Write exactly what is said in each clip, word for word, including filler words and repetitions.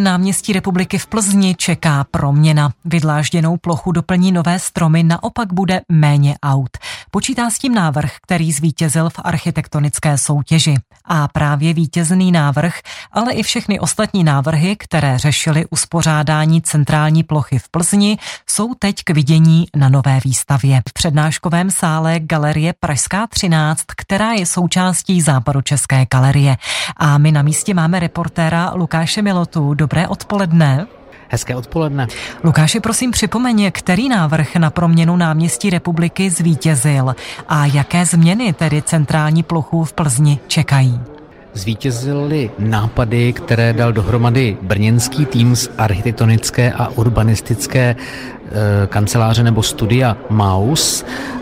náměstí Republiky v Plzni čeká proměna. Vydlážděnou plochu doplní nové stromy, naopak bude méně aut. Počítá s tím návrh, který zvítězil v architektonické soutěži. A právě vítězný návrh, ale i všechny ostatní návrhy, které řešily uspořádání centrální plochy v Plzni, jsou teď k vidění na nové výstavě v přednáškovém sále Galerie Pražská třináct, která je součástí Západočeské galerie. A my na místě máme reportéra Lukáše Milotu. Dobré odpoledne. Hezké odpoledne. Lukáši, prosím připomeň, který návrh na proměnu náměstí Republiky zvítězil a jaké změny tedy centrální plochu v Plzni čekají? Zvítězily nápady, které dal dohromady brněnský tým z architektonické a urbanistické kanceláře nebo studia Maus.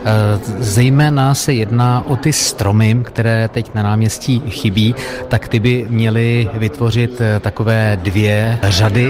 Zejména se jedná o ty stromy, které teď na náměstí chybí, tak ty by měly vytvořit takové dvě řady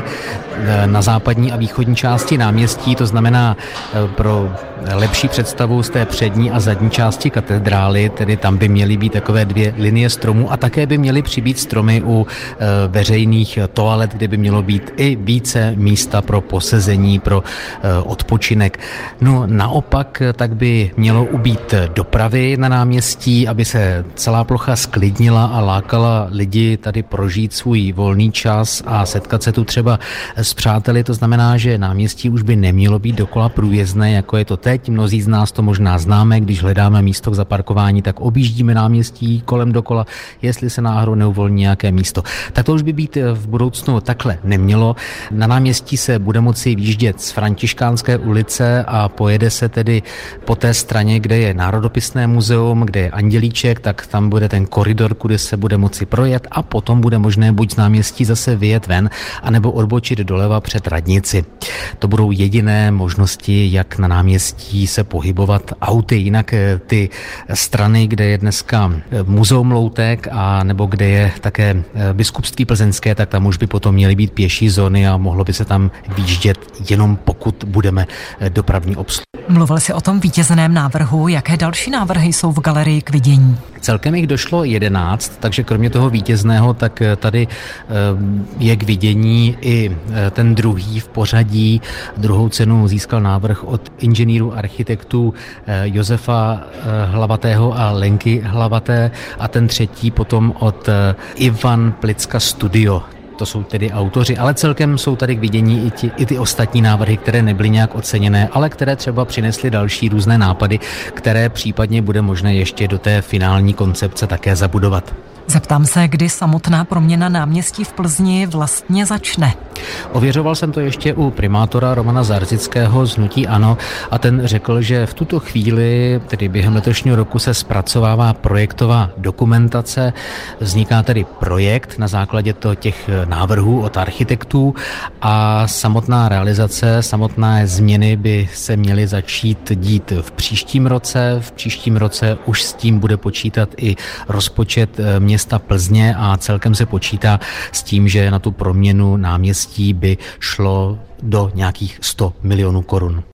na západní a východní části náměstí, to znamená pro lepší představu z té přední a zadní části katedrály, tedy tam by měly být takové dvě linie stromů a také by měly přibýt stromy u veřejných toalet, kde by mělo být i více místa pro posezení, pro odpočinek. No naopak tak by mělo ubýt dopravy na náměstí, aby se celá plocha sklidnila a lákala lidi tady prožít svůj volný čas a setkat se tu třeba s přáteli. To znamená, že náměstí už by nemělo být dokola průjezdné, jako je to teď. Mnozí z nás to možná známe, když hledáme místo k zaparkování, tak objíždíme náměstí kolem dokola, jestli se náhodou neuvolní nějaké místo. Tak to už by být v budoucnu takhle nemělo. Na náměstí se bude moci výjíždět z Františkánské ulice a pojede se tedy po té straně, kde je Národopisné muzeum, kde je Andělíček, tak tam bude ten koridor, kudy se bude moci projet a potom bude možné buď z náměstí zase vyjet ven, anebo odbočit doleva před radnici. To budou jediné možnosti, jak na náměstí se pohybovat auty. Jinak ty strany, kde je dneska muzeum Loutek a nebo kde je také Biskupství plzeňské, tak tam už by potom měly být pěší zóny a mohlo by se tam výjíždět jenom pokud budeme dopravní obsluhu. Mluvil jsi o tom vítězném návrhu. Jaké další návrhy jsou v galerii k vidění? Celkem jich došlo jedenáct, takže kromě toho vítězného, tak tady je k vidění i ten druhý v pořadí. Druhou cenu získal návrh od inženýrů architektů Josefa Hlavatého a Lenky Hlavaté a ten třetí potom od Ivan Plicka Studio. To jsou tedy autoři, ale celkem jsou tady k vidění i, ti, i ty ostatní návrhy, které nebyly nějak oceněné, ale které třeba přinesly další různé nápady, které případně bude možné ještě do té finální koncepce také zabudovat. Zeptám se, kdy samotná proměna náměstí v Plzni vlastně začne. Ověřoval jsem to ještě u primátora Romana Zarzického z hnutí ANO a ten řekl, že v tuto chvíli, tedy během letošního roku, se zpracovává projektová dokumentace, vzniká tedy projekt na základě to těch návrhů od architektů a samotná realizace, samotné změny by se měly začít dít v příštím roce. V příštím roce už s tím bude počítat i rozpočet města Plzně a celkem se počítá s tím, že na tu proměnu náměstí by šlo do nějakých sto milionů korun.